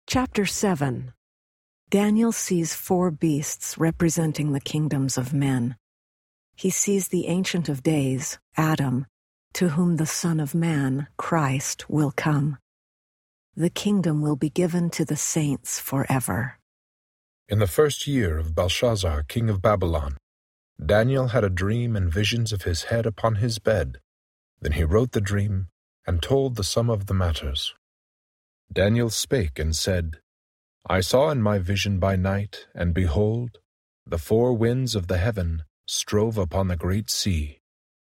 Chapter 7. Daniel sees 4 beasts representing the kingdoms of men. He sees the Ancient of Days, Adam, to whom the Son of Man, Christ, will come. The kingdom will be given to the saints forever. In the first year of Belshazzar, king of Babylon, Daniel had a dream and visions of his head upon his bed. Then he wrote the dream and told the sum of the matters. Daniel spake and said, I saw in my vision by night, and behold, the 4 winds of the heaven strove upon the great sea.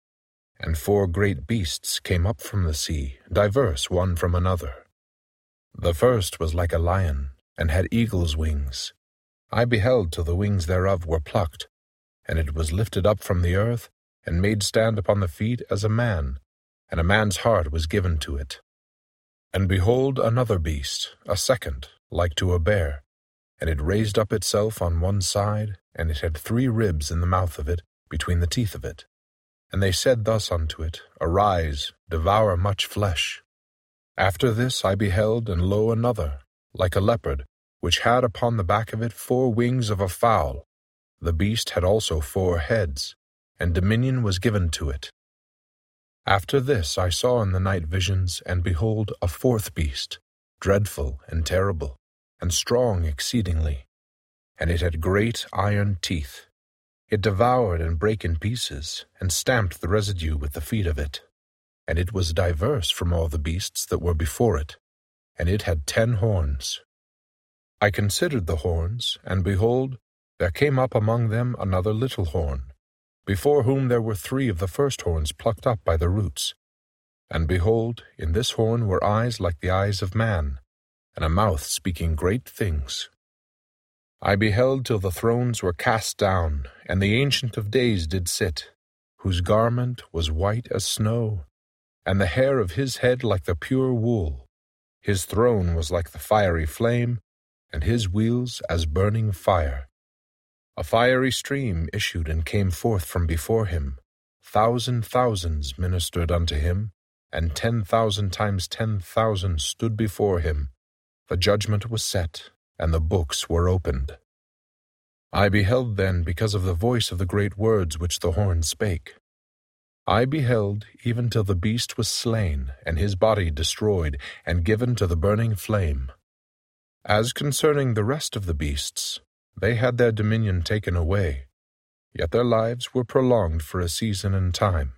And 4 great beasts came up from the sea, diverse one from another. The first was like a lion, and had eagle's wings. I beheld till the wings thereof were plucked, and it was lifted up from the earth, and made stand upon the feet as a man, and a man's heart was given to it. And behold another beast, a second, like to a bear, and it raised up itself on one side, and it had 3 ribs in the mouth of it, between the teeth of it. And they said thus unto it, Arise, devour much flesh. After this I beheld, and lo, another, like a leopard, which had upon the back of it 4 wings of a fowl. The beast had also 4 heads, and dominion was given to it. After this I saw in the night visions, and behold, a 4th beast, dreadful and terrible, and strong exceedingly. And it had great iron teeth. It devoured and brake in pieces, and stamped the residue with the feet of it. And it was diverse from all the beasts that were before it, and it had 10 horns. I considered the horns, and behold, there came up among them another little horn, before whom there were 3 of the first horns plucked up by the roots. And behold, in this horn were eyes like the eyes of man, and a mouth speaking great things. I beheld till the thrones were cast down, and the Ancient of Days did sit, whose garment was white as snow, and the hair of his head like the pure wool. His throne was like the fiery flame, and his wheels as burning fire. A fiery stream issued and came forth from before him. 1,000 thousands ministered unto him, and 10,000 times 10,000 stood before him. The judgment was set, and the books were opened. I beheld then because of the voice of the great words which the horn spake. I beheld even till the beast was slain, and his body destroyed, and given to the burning flame. As concerning the rest of the beasts, they had their dominion taken away, yet their lives were prolonged for a season and time.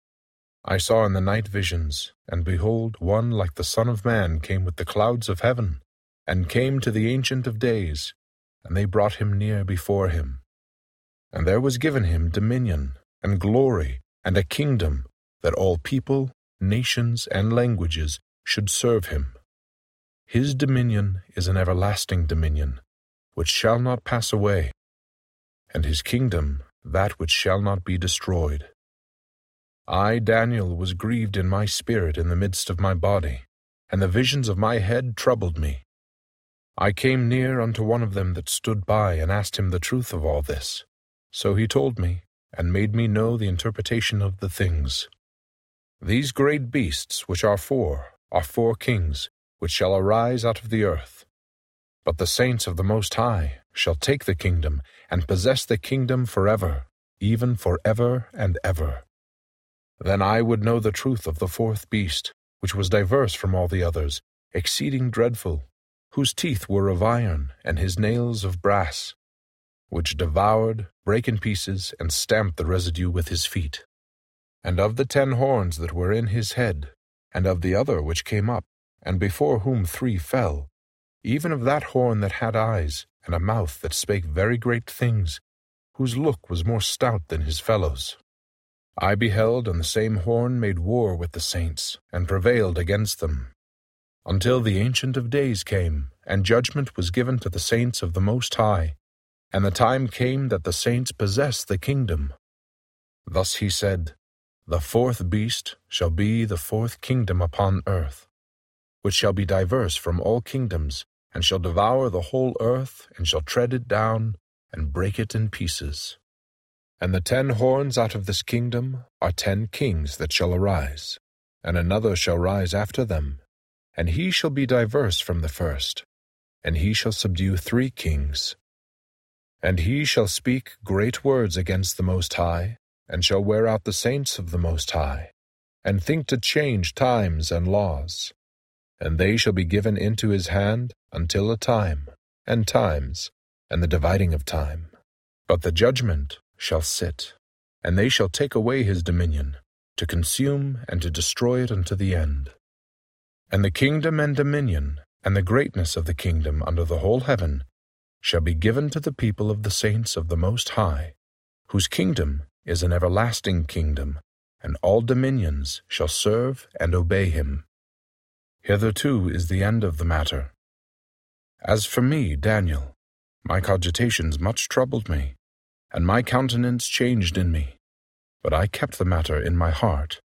I saw in the night visions, and behold, one like the Son of Man came with the clouds of heaven, and came to the Ancient of Days, and they brought him near before him. And there was given him dominion, and glory, and a kingdom, that all people, nations, and languages should serve him. His dominion is an everlasting dominion, which shall not pass away, and his kingdom that which shall not be destroyed. I, Daniel, was grieved in my spirit in the midst of my body, and the visions of my head troubled me. I came near unto one of them that stood by, and asked him the truth of all this. So he told me, and made me know the interpretation of the things. These great beasts, which are 4 kings, which shall arise out of the earth. But the saints of the Most High shall take the kingdom, and possess the kingdom forever, even forever and ever. Then I would know the truth of the 4th beast, which was diverse from all the others, exceeding dreadful, whose teeth were of iron, and his nails of brass, which devoured, brake in pieces, and stamped the residue with his feet. And of the 10 horns that were in his head, and of the other which came up, and before whom 3 fell, even of that horn that had eyes, and a mouth that spake very great things, whose look was more stout than his fellows. I beheld, and the same horn made war with the saints, and prevailed against them, until the Ancient of Days came, and judgment was given to the saints of the Most High, and the time came that the saints possessed the kingdom. Thus he said, The 4th beast shall be the 4th kingdom upon earth, which shall be diverse from all kingdoms, and shall devour the whole earth, and shall tread it down, and break it in pieces. And the 10 horns out of this kingdom are 10 kings that shall arise, and another shall rise after them, and he shall be diverse from the first, and he shall subdue 3 kings. And he shall speak great words against the Most High, and shall wear out the saints of the Most High, and think to change times and laws. And they shall be given into his hand until a time, and times, and the dividing of time. But the judgment shall sit, and they shall take away his dominion, to consume and to destroy it unto the end. And the kingdom and dominion, and the greatness of the kingdom under the whole heaven, shall be given to the people of the saints of the Most High, whose kingdom is an everlasting kingdom, and all dominions shall serve and obey him. Hitherto is the end of the matter. As for me, Daniel, my cogitations much troubled me, and my countenance changed in me. But I kept the matter in my heart,